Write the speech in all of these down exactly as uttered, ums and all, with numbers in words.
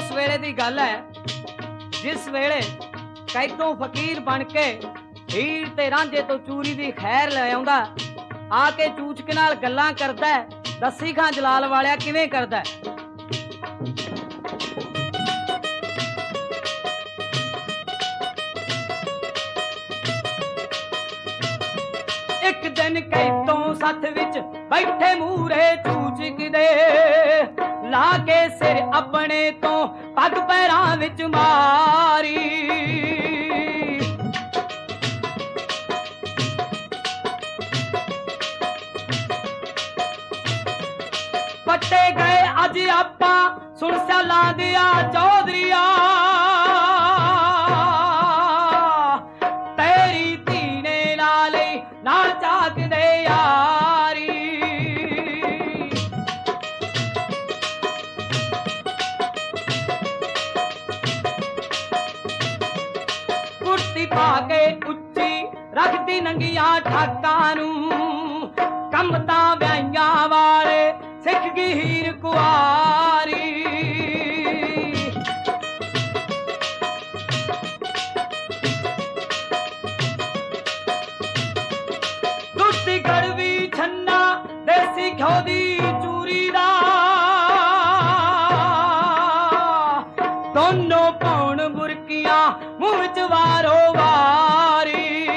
उस वेले दी गल है जिस वेले कैतों फकीर बन के हीर ते रांझे तो चूरी दी खैर ले आउंदा, आके चूचक नाल गल्लां करदा है। दस्सी खां जलाल वालिया किवें करदा है। एक दिन कैतों सथ विच बैठे मूरे चूचक दे, ला के सिर अपने तो पग पैरां विच मारी। पट्टे गए अज आपां सुन स्यालां दिया चौधरिया, तेरी धी ने ला लई ना झाक दे यारी। कुर्ती पाके उच्ची रखती नंगिया ठाकां नूं, कम तां व्याहियां वाले सिख गई हीर कुआरी। दुधी गड़वी छन्ना देसी घ्यो दी चूरी दा, दोनों पौण बुरकियां मुंह च वारो वारी।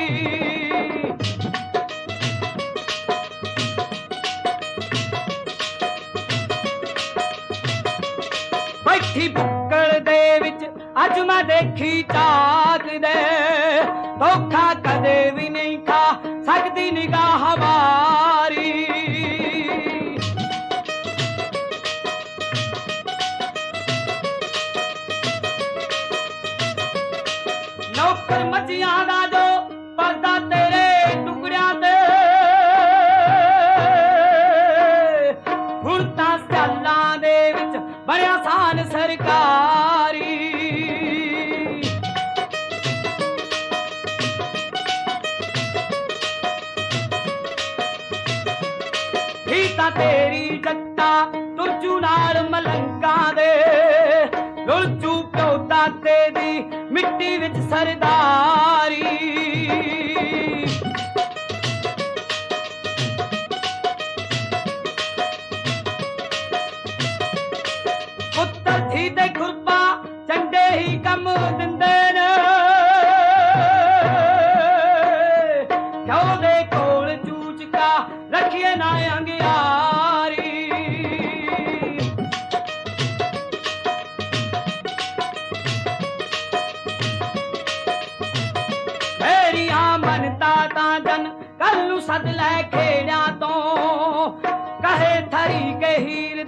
बैठी बुक्कड़ दे विच अज मैं देखी झाक दे, धोखा कदे भी नहीं खा सकदी निगाह हमारी। नौकर मजियां दा जो पर्दा तेरे टुकड़ियां ते, हुण तां स्यालां दे विच बड़िया सान सरकारी। ही तां तेरी जट्टा तुरचू नाल मलंगा दे, लुलचू प्यो दाते दी मिट्टी विच सरदारी। पुत्तर थी ते खुरपा चंडे ही कम दिंदे ने, घ्यो दे कोल चूचका रखिए ना अंगियारी। मेरिया मनता तां जन कल नूं सद लै खेड़ियां तो, कहे थरी के हीर